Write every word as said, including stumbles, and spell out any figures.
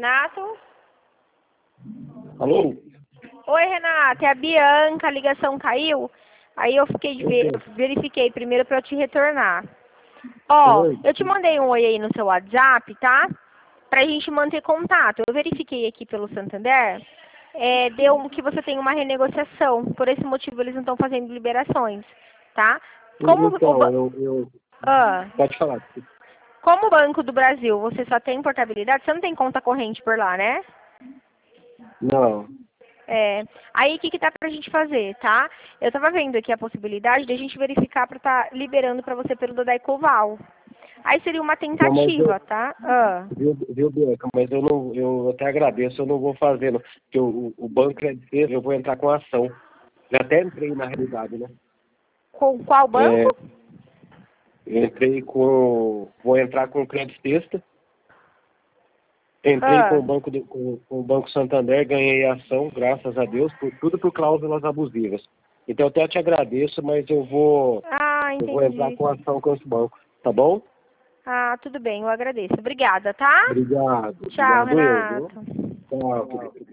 Renato? Alô? Oi, Renato, é a Bianca, a ligação caiu. Aí eu fiquei de ver, verifiquei primeiro para eu te retornar. Ó, Oi. eu te mandei um oi aí no seu WhatsApp, tá? Pra gente manter contato. Eu verifiquei aqui pelo Santander, é, deu que você tem uma renegociação. Por esse motivo eles não estão fazendo liberações, tá? Como o Então, ba- eu, eu... ah, Pode falar. como o Banco do Brasil, você só tem portabilidade, você não tem conta corrente por lá, né? Não. É, aí o que que dá pra gente fazer, tá? Eu tava vendo aqui a possibilidade de a gente verificar pra estar liberando pra você pelo Dodai Coval. Aí seria uma Não, mas eu... tentativa, tá? Ah, Viu, viu, Bianca, mas eu não, eu até agradeço, eu não vou fazer, não. Porque o, o banco é de eu vou entrar com ação. Eu até entrei na realidade, né? com qual É, banco? eu entrei com. Vou entrar com o Crédito Texta. Entrei com Ah, o Banco do, com, com o Banco Santander, ganhei ação, graças a Deus, por, tudo por cláusulas abusivas. Então eu até te agradeço, mas eu vou, ah, eu vou entrar entendi. com ação com esse banco, tá bom? Ah, tudo bem, eu agradeço. Obrigada, tá? Obrigado. Tchau, Obrigado eu, viu? Renato. Tchau, querido.